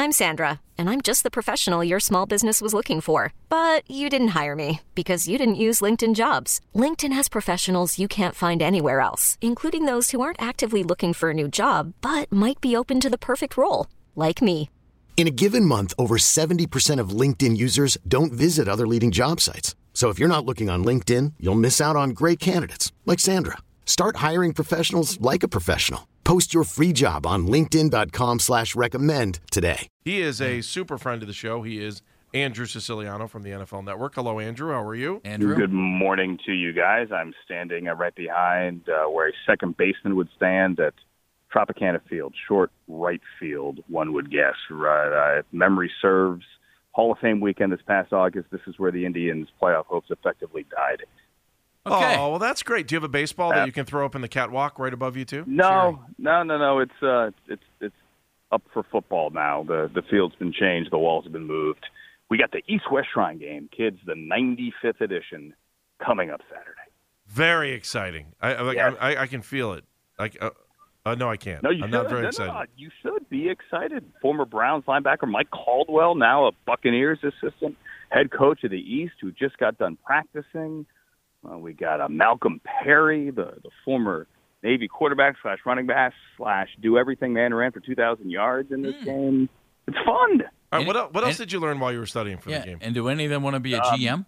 I'm Sandra, and I'm just the professional your small business was looking for. But you didn't hire me because you didn't use LinkedIn Jobs. LinkedIn has professionals you can't find anywhere else, including those who aren't actively looking for a new job, but might be open to the perfect role, like me. In a given month, over 70% of LinkedIn users don't visit other leading job sites. So if you're not looking on LinkedIn, you'll miss out on great candidates like Sandra. Start hiring professionals like a professional. Post your free job on linkedin.com/recommend today. He is a super friend of the show. He is Andrew Siciliano from the NFL Network. Hello, Andrew. How are you? Andrew. Good morning to you guys. I'm standing right behind where a second baseman would stand at Tropicana Field, short right field, one would guess. If memory serves, Hall of Fame weekend this past August, this is where the Indians' playoff hopes effectively died. Okay. Oh, well, that's great. Do you have a baseball that you can throw up in the catwalk right above you, too? No. It's up for football now. The field's been changed. The walls have been moved. We got the East-West Shrine game, kids, the 95th edition, coming up Saturday. Very exciting. I can feel it. No, I can't. No, I'm not very excited. No, you should be excited. Former Browns linebacker Mike Caldwell, now a Buccaneers assistant head coach of the East, who just got done practicing. We got Malcolm Perry, the former Navy quarterback / running back / do everything man, ran for 2,000 yards in this game. It's fun. All right, what else did you learn while you were studying for the game? And do any of them want to be a GM?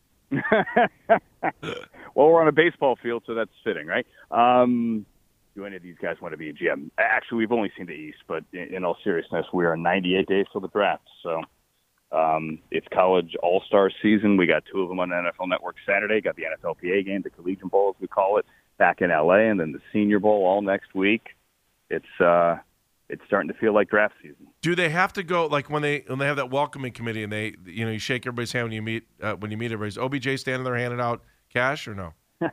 Well, we're on a baseball field, so that's fitting, right? Do any of these guys want to be a GM? Actually, we've only seen the East, but in all seriousness, we are 98 days till the draft. So it's college all-star season. We got two of them on the NFL Network Saturday. Got the NFLPA game, the Collegiate Bowl, as we call it, back in L.A., and then the Senior Bowl all next week. It's starting to feel like draft season. Do they have to go, like when they have that welcoming committee and they, you shake everybody's hand when you meet everybody's OBJ standing there handing out cash or no?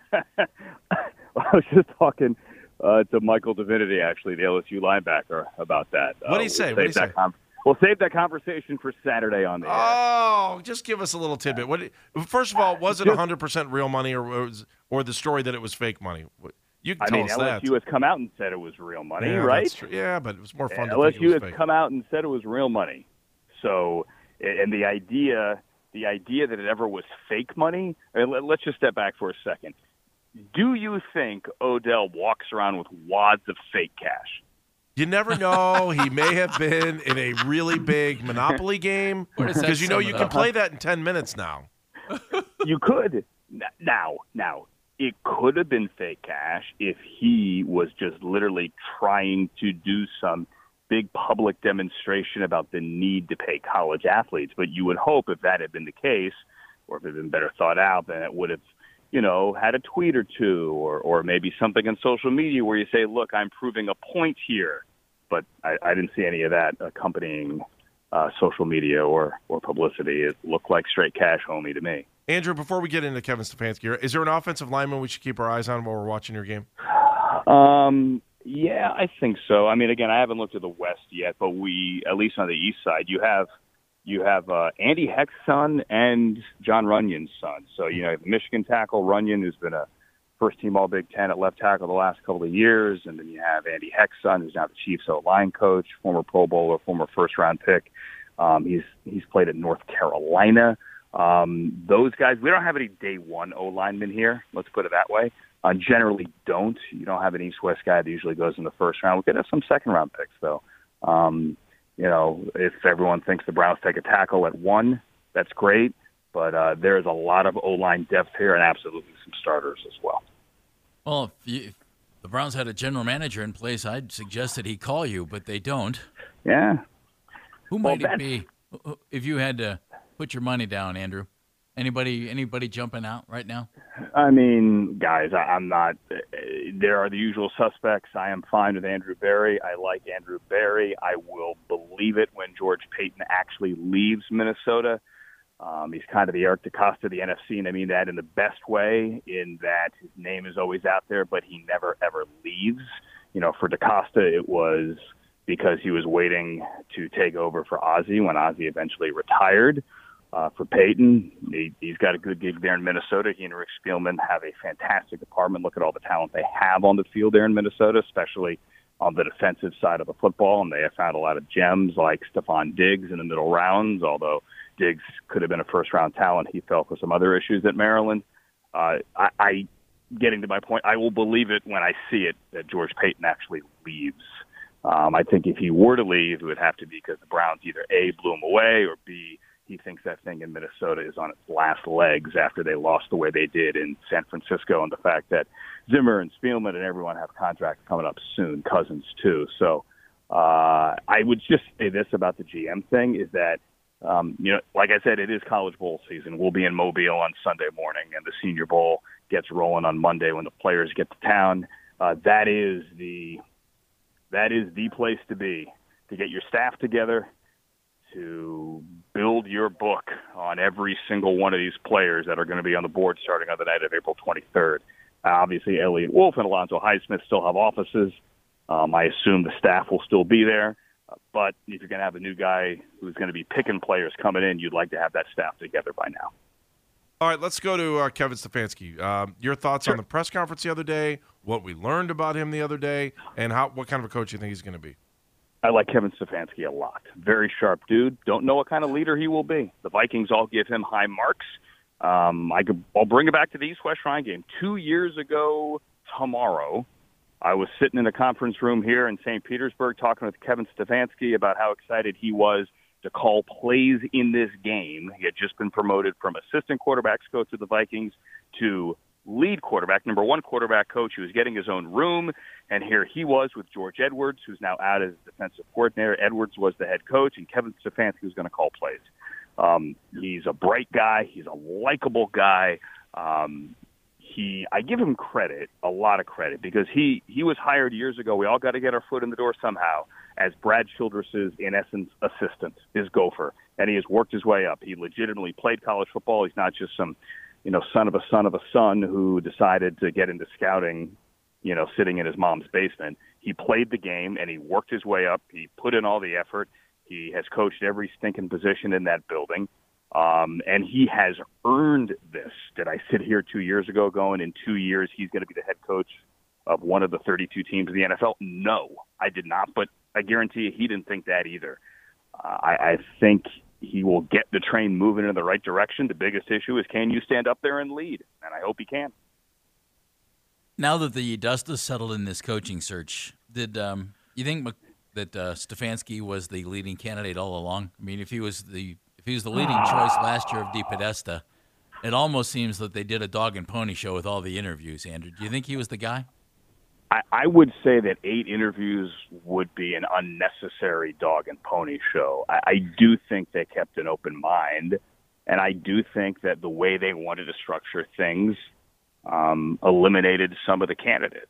I was just talking to Michael Divinity, actually, the LSU linebacker, about that. What did he say? We'll save that conversation for Saturday on the air. Oh, just give us a little tidbit. First of all, was it 100% real money or the story that it was fake money? You can tell us that. LSU has come out and said it was real money, yeah, right? That's true. Yeah, but it was more fun to LSU think it was has fake. come out and said it was real money. So, and the idea that it ever was fake money, let's just step back for a second. Do you think Odell walks around with wads of fake cash? You never know. He may have been in a really big Monopoly game because you can play that in 10 minutes now. You could. Now, it could have been fake cash if he was just literally trying to do some big public demonstration about the need to pay college athletes. But you would hope if that had been the case, or if it had been better thought out, then it would have had a tweet or two or maybe something on social media where you say, look, I'm proving a point here. But I didn't see any of that accompanying social media or publicity. It looked like straight cash homie to me. Andrew, before we get into Kevin Stefanski, is there an offensive lineman we should keep our eyes on while we're watching your game? Yeah, I think so. I mean, again, I haven't looked at the West yet, but at least on the East side, you have Andy Heck's son and John Runyon's son. So, the Michigan tackle, Runyon, who's been a first-team All-Big Ten at left tackle the last couple of years. And then you have Andy Heck's son, who's now the Chiefs O-line coach, former Pro Bowler, former first-round pick. He's played at North Carolina. Those guys, we don't have any day one O-linemen here. Let's put it that way. Generally don't. You don't have an East-West guy that usually goes in the first round. We could have some second-round picks, though. If everyone thinks the Browns take a tackle at 1, that's great. But there's a lot of O-line depth here and absolutely some starters as well. Well, if the Browns had a general manager in place, I'd suggest that he call you, but they don't. Yeah. Who might it be if you had to put your money down, Andrew? Anybody jumping out right now? I mean, guys, I'm not. There are the usual suspects. I am fine with Andrew Berry. I like Andrew Berry. I will believe it when George Payton actually leaves Minnesota. He's kind of the Eric DeCosta of the NFC, and I mean that in the best way, in that his name is always out there, but he never, ever leaves. For DeCosta, it was because he was waiting to take over for Ozzie when Ozzie eventually retired. For Peyton, he's got a good gig there in Minnesota. He and Rick Spielman have a fantastic department. Look at all the talent they have on the field there in Minnesota, especially on the defensive side of the football, and they have found a lot of gems like Stephon Diggs in the middle rounds, although Diggs could have been a first-round talent. He fell for some other issues at Maryland. Getting to my point, I will believe it when I see it that George Paton actually leaves. I think if he were to leave, it would have to be because the Browns either A, blew him away, or B, he thinks that thing in Minnesota is on its last legs after they lost the way they did in San Francisco, and the fact that Zimmer and Spielman and everyone have contracts coming up soon, Cousins too. So I would just say this about the GM thing is that, like I said, it is College Bowl season. We'll be in Mobile on Sunday morning, and the Senior Bowl gets rolling on Monday when the players get to town. That is the place to be, to get your staff together, to build your book on every single one of these players that are going to be on the board starting on the night of April 23rd. Obviously, Elliott Wolf and Alonzo Highsmith still have offices. I assume the staff will still be there. But if you're going to have a new guy who's going to be picking players coming in, you'd like to have that staff together by now. All right, let's go to Kevin Stefanski. Your thoughts on the press conference the other day, what we learned about him the other day, and what kind of a coach you think he's going to be? I like Kevin Stefanski a lot. Very sharp dude. Don't know what kind of leader he will be. The Vikings all give him high marks. I'll bring it back to the East-West Shrine game. 2 years ago tomorrow, I was sitting in a conference room here in St. Petersburg talking with Kevin Stefanski about how excited he was to call plays in this game. He had just been promoted from assistant quarterbacks coach of the Vikings to lead quarterback, number one quarterback coach. He was getting his own room, and here he was with George Edwards, who's now out as defensive coordinator. Edwards was the head coach, and Kevin Stefanski was going to call plays. He's a bright guy. He's a likable guy. I give him credit, a lot of credit, because he was hired years ago. We all got to get our foot in the door somehow, as Brad Childress's, in essence, assistant, his gopher. And he has worked his way up. He legitimately played college football. He's not just some, son of a son who decided to get into scouting, sitting in his mom's basement. He played the game, and he worked his way up. He put in all the effort. He has coached every stinking position in that building. And he has earned this. Did I sit here 2 years ago going, in 2 years he's going to be the head coach of one of the 32 teams in the NFL? No, I did not. But I guarantee you he didn't think that either. I think he will get the train moving in the right direction. The biggest issue is, can you stand up there and lead? And I hope he can. Now that the dust has settled in this coaching search, did you think that Stefanski was the leading candidate all along? I mean, if he was the leading choice last year of DePodesta, it almost seems that they did a dog and pony show with all the interviews, Andrew. Do you think he was the guy? I would say that 8 interviews would be an unnecessary dog and pony show. I do think they kept an open mind, and I do think that the way they wanted to structure things eliminated some of the candidates.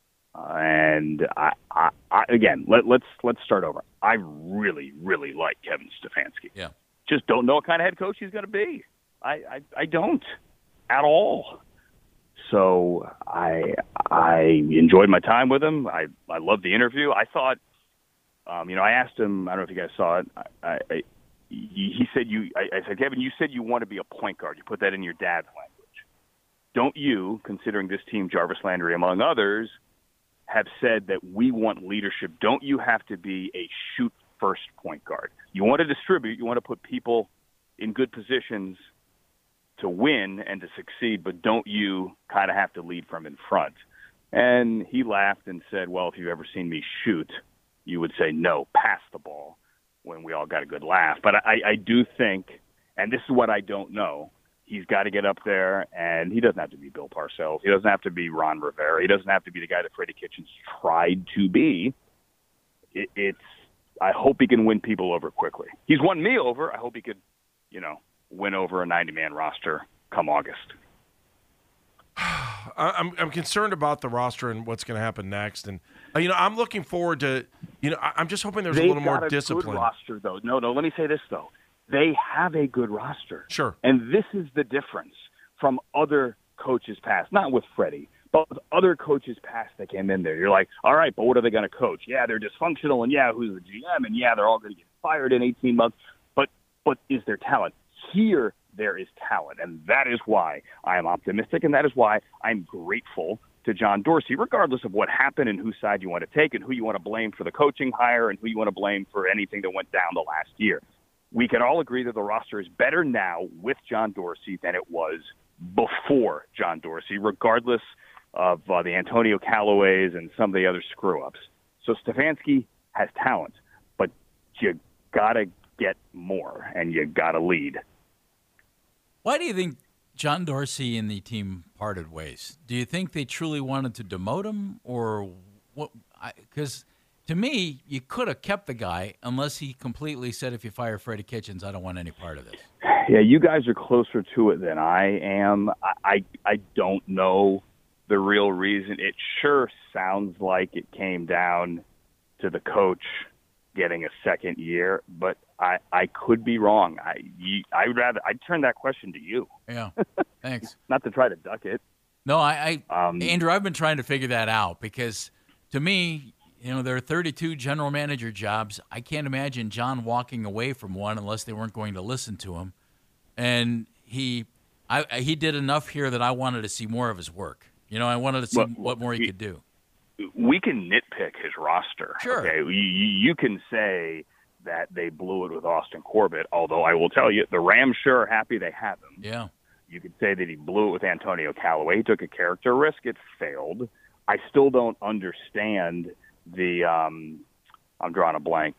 And again, let's start over. I really, really like Kevin Stefanski. Yeah. Just don't know what kind of head coach he's going to be. I don't at all. So I enjoyed my time with him. I loved the interview. I thought, I asked him, I don't know if you guys saw it. He said, I said, Kevin, you said you want to be a point guard. You put that in your dad's language. Don't you, considering this team, Jarvis Landry among others, have said that we want leadership? Don't you have to be a shoot-first point guard? You want to distribute. You want to put people in good positions to win and to succeed, but don't you kind of have to lead from in front? And he laughed and said, well, if you've ever seen me shoot, you would say, no, pass the ball, when we all got a good laugh. But I do think, and this is what I don't know, he's got to get up there, and he doesn't have to be Bill Parcells. He doesn't have to be Ron Rivera. He doesn't have to be the guy that Freddie Kitchens tried to be. I hope he can win people over quickly. He's won me over. I hope he could, win over a 90-man roster come August. I'm concerned about the roster and what's going to happen next, and I'm looking forward to. I'm just hoping there's a little more discipline. Good roster, though. No. Let me say this though. They have a good roster. Sure. And this is the difference from other coaches past, not with Freddie, but with other coaches past that came in there. You're like, all right, but what are they going to coach? Yeah, they're dysfunctional, and yeah, who's the GM, and yeah, they're all going to get fired in 18 months. But is there talent? Here, there is talent, and that is why I am optimistic, and that is why I'm grateful to John Dorsey, regardless of what happened and whose side you want to take and who you want to blame for the coaching hire and who you want to blame for anything that went down the last year. We can all agree that the roster is better now with John Dorsey than it was before John Dorsey, regardless of the Antonio Callaways and some of the other screw-ups. So Stefanski has talent, but you got to get more, and you got to lead. Why do you think John Dorsey and the team parted ways? Do you think they truly wanted to demote him, or what? Because to me, you could have kept the guy unless he completely said, if you fire Freddie Kitchens, I don't want any part of this. Yeah, you guys are closer to it than I am. I don't know the real reason. It sure sounds like it came down to the coach getting a second year, but I could be wrong. I'd turn that question to you. Yeah, thanks. Not to try to duck it. No, Andrew, I've been trying to figure that out because to me, there are 32 general manager jobs. I can't imagine John walking away from one unless they weren't going to listen to him. And he did enough here that I wanted to see more of his work. I wanted to see what more he could do. We can nitpick his roster. Sure. Okay? You can say that they blew it with Austin Corbett, although I will tell you, the Rams sure are happy they have him. Yeah. You could say that he blew it with Antonio Callaway. He took a character risk. It failed. I still don't understand the I'm drawing a blank.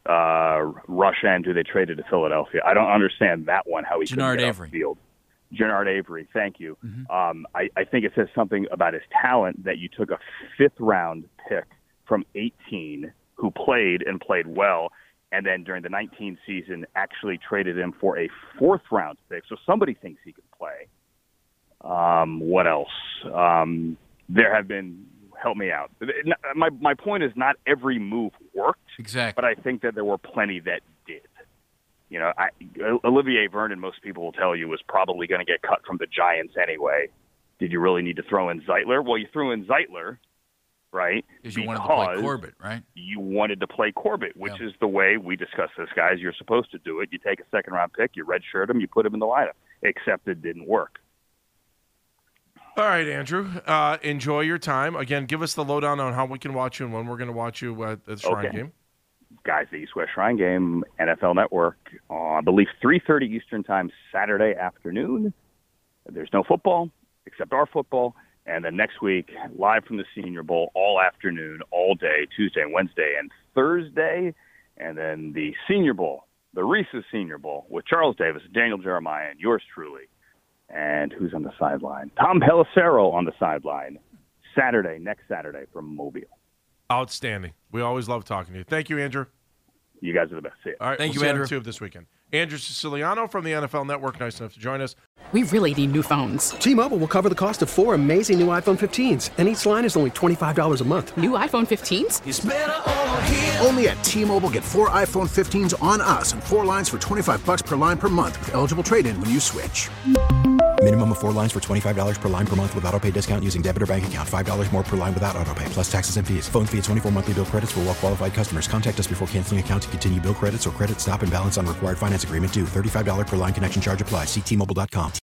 Rush end who they traded to Philadelphia. I don't understand that one, how he couldn't get off the field. Gennard Avery, thank you. Mm-hmm. I think it says something about his talent that you took a fifth-round pick from 18 who played and played well, and then during the 19 season actually traded him for a fourth-round pick. So somebody thinks he can play. What else? There have been – help me out. My point is not every move worked. Exactly. But I think that there were plenty that did. Olivier Vernon, most people will tell you, was probably going to get cut from the Giants anyway. Did you really need to throw in Zeitler? Well, you threw in Zeitler, right? Because you wanted to play Corbett, right? You wanted to play Corbett, which is the way we discuss this, guys. You're supposed to do it. You take a second-round pick, you redshirt him, you put him in the lineup, except it didn't work. All right, Andrew. Enjoy your time. Again, give us the lowdown on how we can watch you and when we're going to watch you at the Shrine game. Guys, the East-West Shrine game, NFL Network, I believe 3:30 Eastern Time, Saturday afternoon. There's no football except our football. And then next week, live from the Senior Bowl, all afternoon, all day, Tuesday, Wednesday, and Thursday. And then the Senior Bowl, the Reese's Senior Bowl, with Charles Davis, Daniel Jeremiah, and yours truly. And who's on the sideline? Tom Pelissero on the sideline. Next Saturday from Mobile. Outstanding. We always love talking to you. Thank you, Andrew. You guys are the best. See you. All right, Thank you, see Andrew. On Tube this weekend. Andrew Siciliano from the NFL Network. Nice enough to join us. We really need new phones. T-Mobile will cover the cost of 4 amazing new iPhone 15s, and each line is only $25 a month. New iPhone 15s? It's better over here. Only at T-Mobile, get 4 iPhone 15s on us and 4 lines for $25 per line per month with eligible trade-in when you switch. Minimum of 4 lines for $25 per line per month with autopay discount using debit or bank account. $5 more per line without autopay, plus taxes and fees. Phone fee at 24 monthly bill credits for well-qualified customers. Contact us before canceling account to continue bill credits or credit stop and balance on required finance agreement due. $35 per line connection charge applies. See T-Mobile.com.